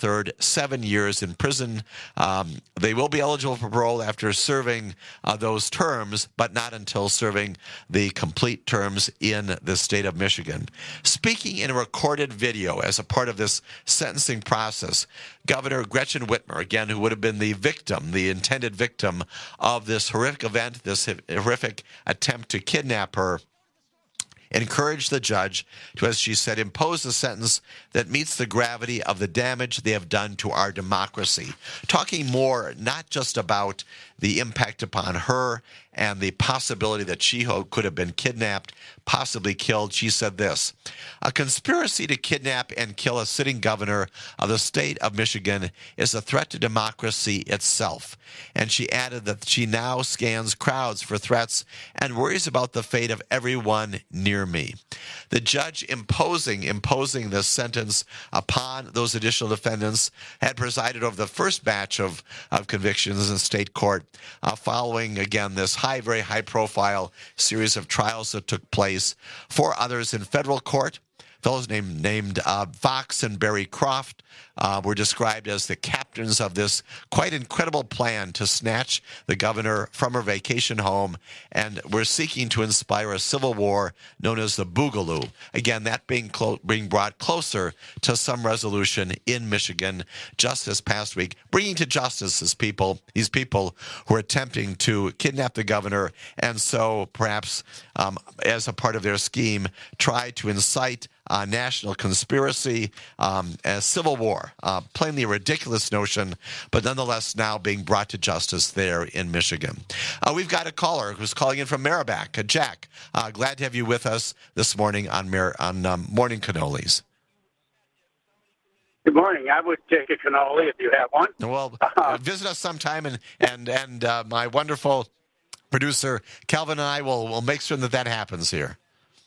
Speaker 18: third, seven years in prison. Um, they will be eligible for parole after serving uh, those terms, but not until serving the complete terms in the state of Michigan. Speaking in a recorded video as a part of this sentencing process, Governor Gretchen Whitmer, again, who would have been the victim, the intended victim of this horrific event, this horrific attempt to kidnap her, encouraged the judge to, as she said, impose a sentence that meets the gravity of the damage they have done to our democracy. Talking more not just about the impact upon her and the possibility that she could have been kidnapped, possibly killed, she said this: "A conspiracy to kidnap and kill a sitting governor of the state of Michigan is a threat to democracy itself." And she added that she now scans crowds for threats and worries about the fate of everyone near me. The judge imposing imposing this sentence upon those additional defendants had presided over the first batch of, of convictions in state court, uh, following, again, this high, very high-profile series of trials that took place. Four others in federal court. Fellows named, named uh, Fox and Barry Croft uh, were described as the captains of this quite incredible plan to snatch the governor from her vacation home, and were seeking to inspire a civil war known as the Boogaloo. Again, that being, clo- being brought closer to some resolution in Michigan just this past week, bringing to justice these people, these people who are attempting to kidnap the governor, and so perhaps um, as a part of their scheme, try to incite Uh, national conspiracy, um, a civil war, uh, plainly a ridiculous notion, but nonetheless now being brought to justice there in Michigan. Uh, we've got a caller who's calling in from Merrimack. Uh, Jack, uh, glad to have you with us this morning on, Mer- on um, Morning Cannolis.
Speaker 2: Good morning. I would take a cannoli if you have one.
Speaker 18: Well, uh, visit us sometime, and and and uh, my wonderful producer Calvin and I will will make sure that that happens here.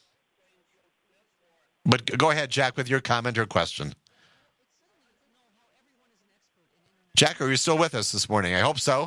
Speaker 18: But go ahead, Jack, with your comment or question. Jack, are you still with us this morning? I hope so.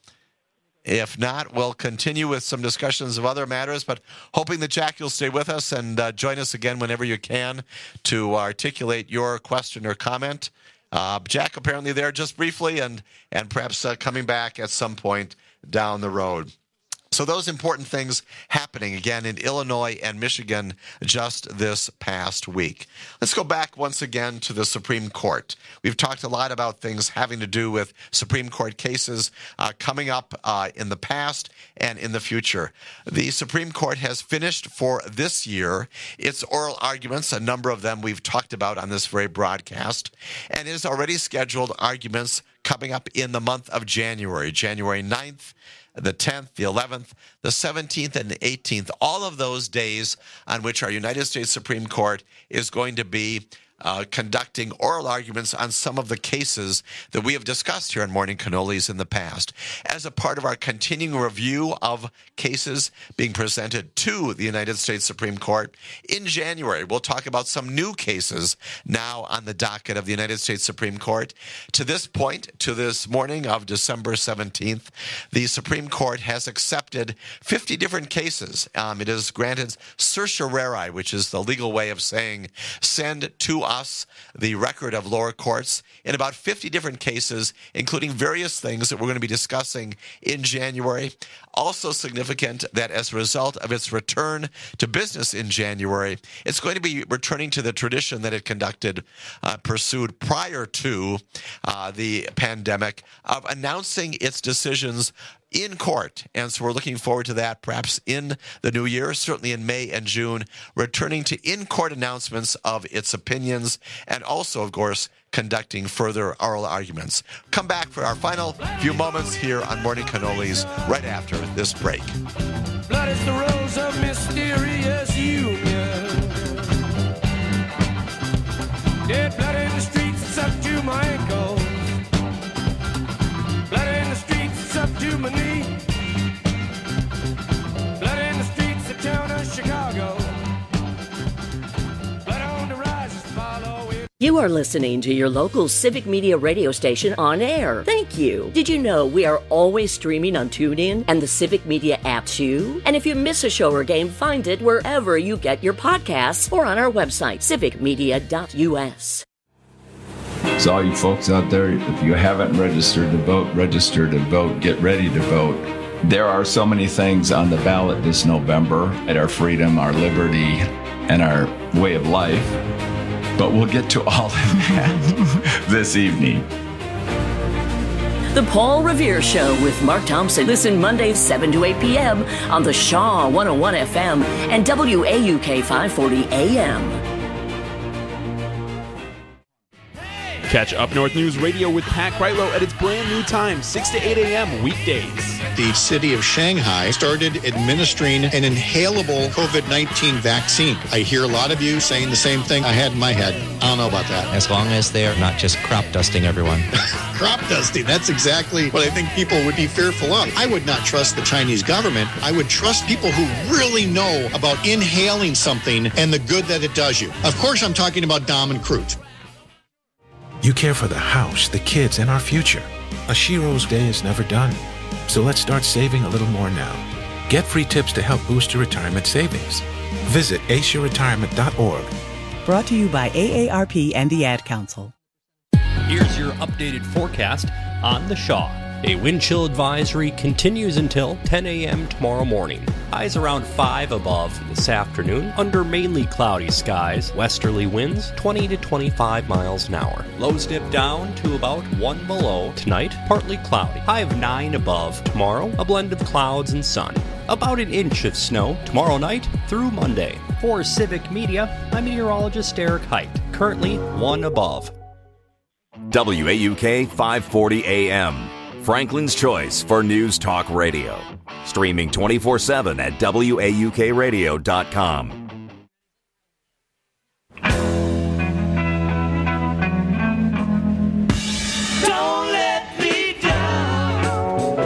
Speaker 18: If not, we'll continue with some discussions of other matters, but hoping that, Jack, you'll stay with us and uh, join us again whenever you can to articulate your question or comment. Uh, Jack apparently there just briefly, and, and perhaps uh, coming back at some point down the road. So those important things happening, again, in Illinois and Michigan just this past week. Let's go back once again to the Supreme Court. We've talked a lot about things having to do with Supreme Court cases uh, coming up uh, in the past and in the future. The Supreme Court has finished for this year its oral arguments, a number of them we've talked about on this very broadcast, and it has already scheduled arguments coming up in the month of January, January ninth, the tenth, the eleventh, the seventeenth, and the eighteenth, all of those days on which our United States Supreme Court is going to be uh, conducting oral arguments on some of the cases that we have discussed here on Morning Cannolis in the past. As a part of our continuing review of cases being presented to the United States Supreme Court, in January, we'll talk about some new cases now on the docket of the United States Supreme Court. To this point, to this morning of December seventeenth, the Supreme Court has accepted fifty different cases. Um, it has granted certiorari, which is the legal way of saying send to us the record of lower courts in about fifty different cases, including various things that we're going to be discussing in January. Also significant that as a result of its return to business in January, it's going to be returning to the tradition that it conducted, uh, pursued prior to uh, the pandemic, of announcing its decisions in court. And so we're looking forward to that, perhaps in the new year, certainly in May and June, returning to in-court announcements of its opinions, and also, of course, conducting further oral arguments. Come back for our final few moments here on Morning Cannolis right after this break.
Speaker 3: Blood is the rose of mysterious union. Dead blood in the streets, it's up to my ankles. Blood in the streets, it's up to my knee. Blood in the streets, the town of Chicago. Blood on the rise, follow it.
Speaker 23: You are listening to your local Civic Media radio station on air. Thank you. Did you know we are always streaming on TuneIn and the Civic Media app too? And if you miss a show or game, find it wherever you get your podcasts or on our website, civic media dot u s.
Speaker 8: So all you folks out there, if you haven't registered to vote, register to vote, get ready to vote. There are so many things on the ballot this November at our freedom, our liberty, and our way of life. But we'll get to all of that this evening.
Speaker 23: The Paul Revere Show with Mark Thompson. Listen Mondays seven to eight p.m. on the Shaw one oh one F M and W A U K five forty A M.
Speaker 26: Catch Up North News Radio with Pat Kreitlow at its brand new time, six to eight a.m. weekdays.
Speaker 25: The city of Shanghai started administering an inhalable COVID nineteen vaccine. I hear a lot of you saying the same thing I had in my head. I don't know about that.
Speaker 9: As long as they're not just crop dusting everyone.
Speaker 25: Crop dusting, that's exactly what I think people would be fearful of. I would not trust the Chinese government. I would trust people who really know about inhaling something and the good that it does you. Of course, I'm talking about Dom and Crute.
Speaker 10: You care for the house, the kids, and our future. A Shiro's day is never done. So let's start saving a little more now. Get free tips to help boost your retirement savings. Visit asia retirement dot org.
Speaker 11: Brought to you by A A R P and the Ad Council.
Speaker 12: Here's your updated forecast on the Shaw. A wind chill advisory continues until ten a.m. tomorrow morning. Highs around five above this afternoon under mainly cloudy skies. Westerly winds twenty to twenty-five miles an hour. Lows dip down to about one below. Tonight, partly cloudy. High of nine above. Tomorrow, a blend of clouds and sun. About an inch of snow tomorrow night through Monday. For Civic Media, I'm meteorologist Eric Height. Currently one above.
Speaker 1: W A U K five forty A M. Franklin's Choice for News Talk Radio. Streaming twenty-four seven at W A U K radio dot com.
Speaker 3: Don't let me down.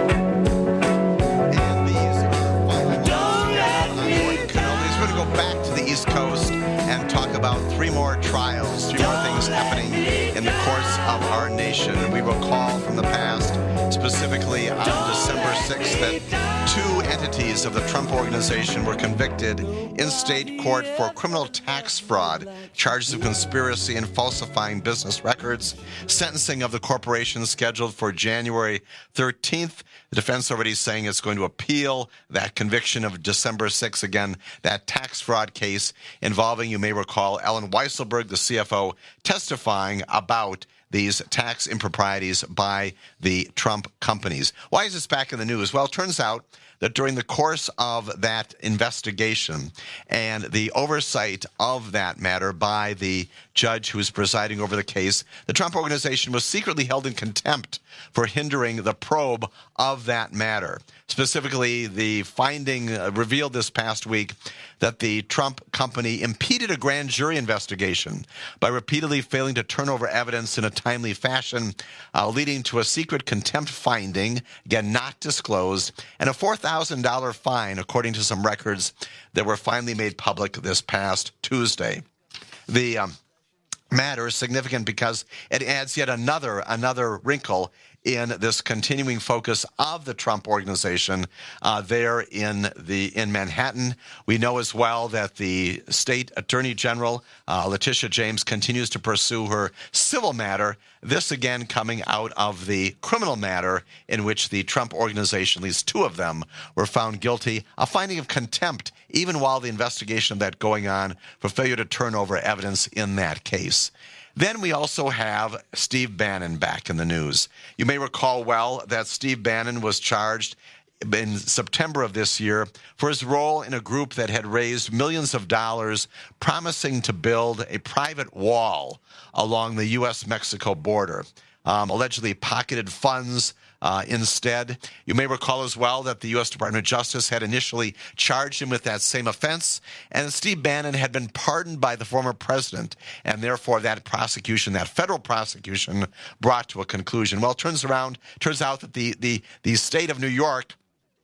Speaker 18: And these are final Don't let me down. We're going to go back to the East Coast and talk about three more trials, three more things happening in the course of our nation. We recall from the past, specifically on December sixth, that two entities of the Trump Organization were convicted in state court for criminal tax fraud, charges of conspiracy and falsifying business records. Sentencing of the corporation scheduled for January thirteenth. The defense already saying it's going to appeal that conviction of December sixth. Again, that tax fraud case involving, you may recall, Ellen Weisselberg, the C F O, testifying about these tax improprieties by the Trump companies. Why is this back in the news? Well, it turns out that during the course of that investigation and the oversight of that matter by the judge who was presiding over the case, the Trump Organization was secretly held in contempt for hindering the probe of that matter. Specifically, the finding uh, revealed this past week that the Trump company impeded a grand jury investigation by repeatedly failing to turn over evidence in a timely fashion, uh, leading to a secret contempt finding, again, not disclosed, and a four thousand dollars fine, according to some records that were finally made public this past Tuesday. The um, matter is significant because it adds yet another another wrinkle in this continuing focus of the Trump Organization uh, there in the in Manhattan. We know as well that the state attorney general, uh, Letitia James, continues to pursue her civil matter. This again coming out of the criminal matter in which the Trump Organization, at least two of them, were found guilty, a finding of contempt even while the investigation of that going on for failure to turn over evidence in that case. Then we also have Steve Bannon back in the news. You may recall well that Steve Bannon was charged in September of this year for his role in a group that had raised millions of dollars promising to build a private wall along the U S Mexico border, um, allegedly pocketed funds Uh, instead. You may recall as well that the U S Department of Justice had initially charged him with that same offense, and Steve Bannon had been pardoned by the former president, and therefore that prosecution, that federal prosecution, brought to a conclusion. Well, it turns around, turns out that the, the, the state of New York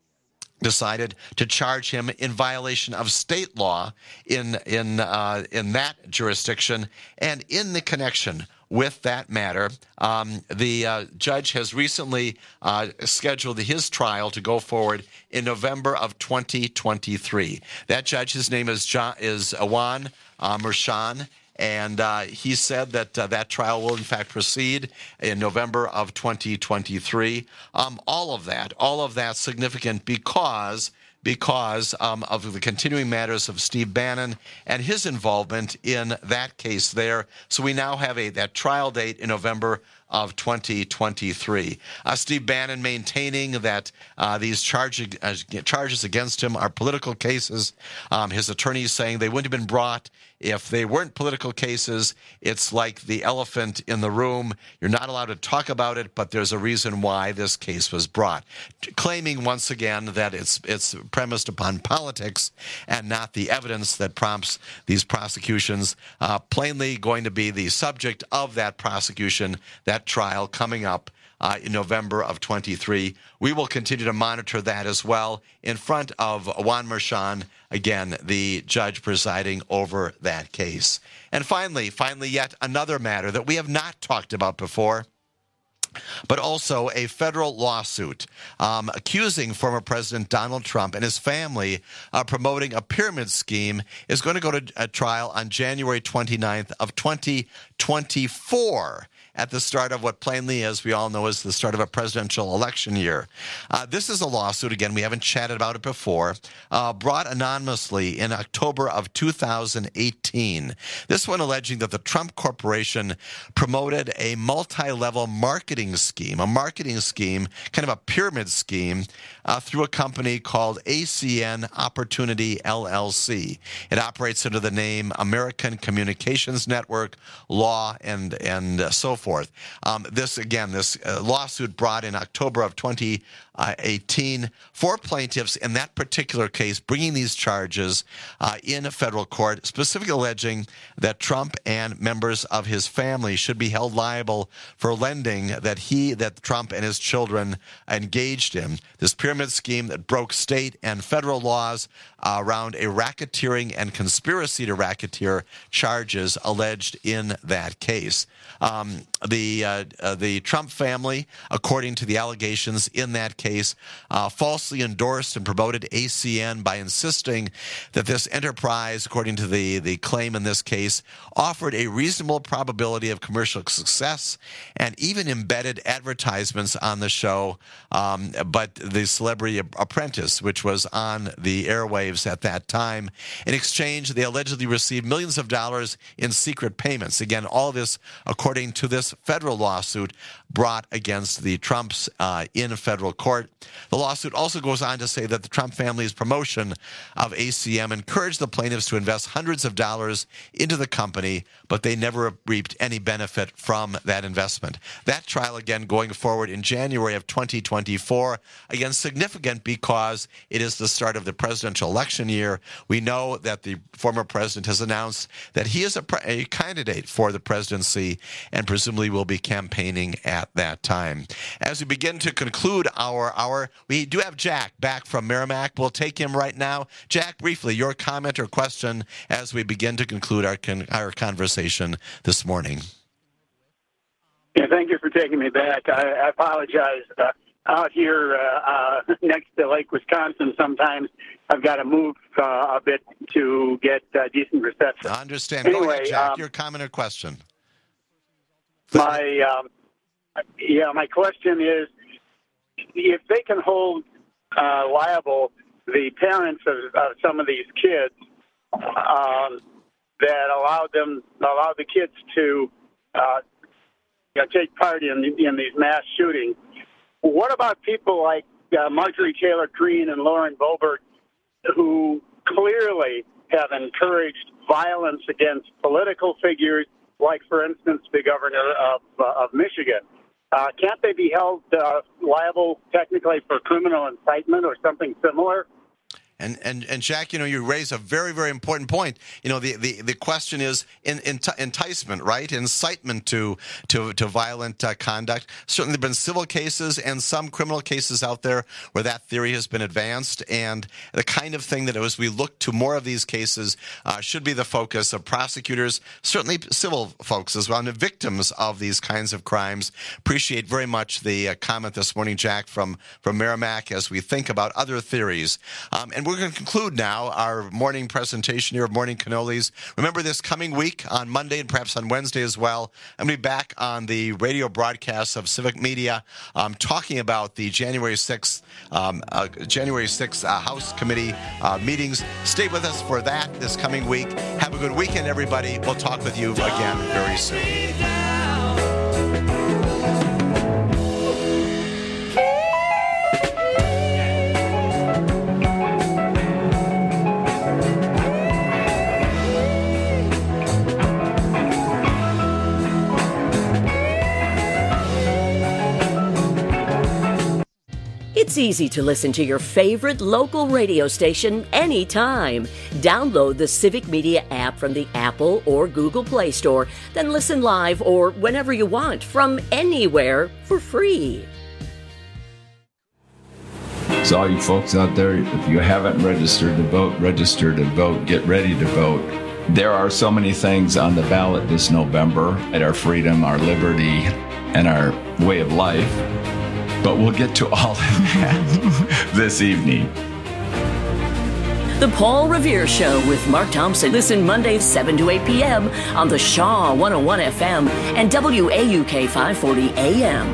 Speaker 18: decided to charge him in violation of state law in in uh, in that jurisdiction, and in the connection with that matter, um, the uh, judge has recently uh, scheduled his trial to go forward in November of twenty twenty-three. That judge, his name is John, is Awan uh, Merchan, And uh, he said that uh, that trial will, in fact, proceed in November of twenty twenty-three. Um, all of that, all of that significant because because um, of the continuing matters of Steve Bannon and his involvement in that case there. So we now have a that trial date in November of twenty twenty-three. Uh, Steve Bannon maintaining that uh, these charge, uh, charges against him are political cases. Um, his attorneys saying they wouldn't have been brought if they weren't political cases. It's like the elephant in the room. You're not allowed to talk about it, but there's a reason why this case was brought. Claiming once again that it's it's premised upon politics and not the evidence that prompts these prosecutions. Uh, plainly going to be the subject of that prosecution, that trial coming up uh, in November of twenty-three. We will continue to monitor that as well in front of Juan Merchan, again, the judge presiding over that case. And finally, finally, yet another matter that we have not talked about before, but also a federal lawsuit um, accusing former President Donald Trump and his family of promoting a pyramid scheme is going to go to a trial on January twenty-ninth of twenty twenty-four. At the start of what plainly, as we all know, is the start of a presidential election year. Uh, this is a lawsuit, again, we haven't chatted about it before, uh, brought anonymously in October of two thousand eighteen. This one alleging that the Trump Corporation promoted a multi-level marketing scheme, a marketing scheme, kind of a pyramid scheme, uh, through a company called A C N Opportunity L L C. It operates under the name American Communications Network, Law, and, and uh, so forth. Forth. Um, this, again, this uh, lawsuit brought in October of twenty eighteen. Four plaintiffs in that particular case bringing these charges uh, in a federal court, specifically alleging that Trump and members of his family should be held liable for lending that he, that Trump and his children engaged in. This pyramid scheme that broke state and federal laws uh, around a racketeering and conspiracy to racketeer charges alleged in that case. Um, the uh, uh, the Trump family, according to the allegations in that case, uh, falsely endorsed and promoted A C N by insisting that this enterprise, according to the, the claim in this case, offered a reasonable probability of commercial success and even embedded advertisements on the show. Um, but the Celebrity Apprentice, which was on the airwaves at that time, in exchange, they allegedly received millions of dollars in secret payments. Again, all this according to this federal lawsuit brought against the Trumps uh, in federal court. The lawsuit also goes on to say that the Trump family's promotion of A C M encouraged the plaintiffs to invest hundreds of dollars into the company, but they never reaped any benefit from that investment. That trial, again, going forward in January of twenty twenty-four, again, significant because it is the start of the presidential election year. We know that the former president has announced that he is a, pre- a candidate for the presidency and presumably will be campaigning at that time. As we begin to conclude our hour, we do have Jack back from Merrimack. We'll take him right now. Jack, briefly, your comment or question as we begin to conclude our con- our conversation this morning.
Speaker 2: Yeah, thank you for taking me back. I, I apologize. Uh, out here uh, uh, next to Lake Wisconsin, sometimes I've got to move uh, a bit to get uh, decent reception.
Speaker 18: I understand.
Speaker 2: Anyway,
Speaker 18: Go ahead, Jack.
Speaker 2: Um,
Speaker 18: your comment or question.
Speaker 2: My um, yeah, my question is, if they can hold uh, liable the parents of, of some of these kids um, that allowed them allowed the kids to uh, you know, take part in in these mass shootings, what about people like uh, Marjorie Taylor Greene and Lauren Boebert, who clearly have encouraged violence against political figures, like, for instance, the governor of, uh, of Michigan? Uh, can't they be held uh, liable technically for criminal incitement or something similar?
Speaker 18: And, and and Jack, you know, you raise a very, very important point. You know, the, the, the question is in, in, enticement, right? Incitement to to, to violent uh, conduct. Certainly there have been civil cases and some criminal cases out there where that theory has been advanced. And the kind of thing that as we look to more of these cases uh, should be the focus of prosecutors, certainly civil folks as well, and the victims of these kinds of crimes. Appreciate very much the uh, comment this morning, Jack, from, from Merrimack as we think about other theories. Um, and we're going to conclude now our morning presentation here of Morning Cannolis. Remember, this coming week on Monday and perhaps on Wednesday as well, I'm going to be back on the radio broadcast of Civic Media um, talking about the January sixth um, uh, January sixth uh, House Committee uh, meetings. Stay with us for that this coming week. Have a good weekend, everybody. We'll talk with you again very soon.
Speaker 23: It's easy to listen to your favorite local radio station anytime. Download the Civic Media app from the Apple or Google Play Store, then listen live or whenever you want from anywhere for free.
Speaker 8: So all you folks out there, if you haven't registered to vote, register to vote. Get ready to vote. There are so many things on the ballot this November at our freedom, our liberty, and our way of life. But we'll get to all of that this evening.
Speaker 23: The Paul Revere Show with Mark Thompson. Listen Mondays seven to eight p.m. on the Shaw one oh one F M and W A U K five forty A M.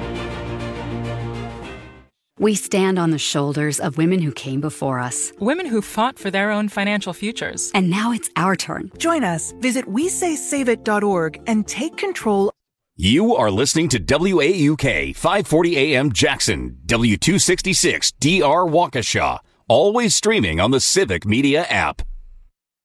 Speaker 4: We stand on the shoulders of women who came before us.
Speaker 27: Women who fought for their own financial futures.
Speaker 4: And now it's our turn.
Speaker 5: Join us. Visit we say save it dot org and take control.
Speaker 1: You are listening to W A U K five forty A M Jackson, W two sixty-six D R Waukesha, always streaming on the Civic Media app.